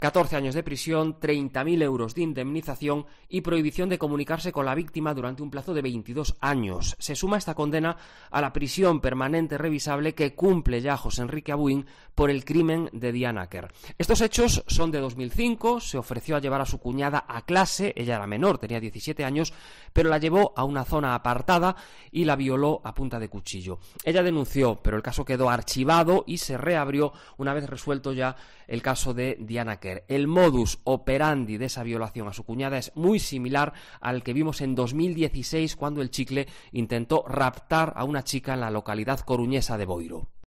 14 años de prisión, 30.000 euros de indemnización y prohibición de comunicarse con la víctima durante un plazo de 22 años. Se suma esta condena a la prisión permanente revisable que cumple ya José Enrique Abuin por el crimen de Diana Quer. Estos hechos son de 2005, se ofreció a llevar a su cuñada a clase, ella era menor, tenía 17 años, pero la llevó a una zona apartada y la violó a punta de cuchillo. Ella denunció, pero el caso quedó archivado y se reabrió una vez resuelto ya el caso de Diana Quer. El modus operandi de esa violación a su cuñada es muy similar al que vimos en 2016 cuando el Chicle intentó raptar a una chica en la localidad coruñesa de Boiro.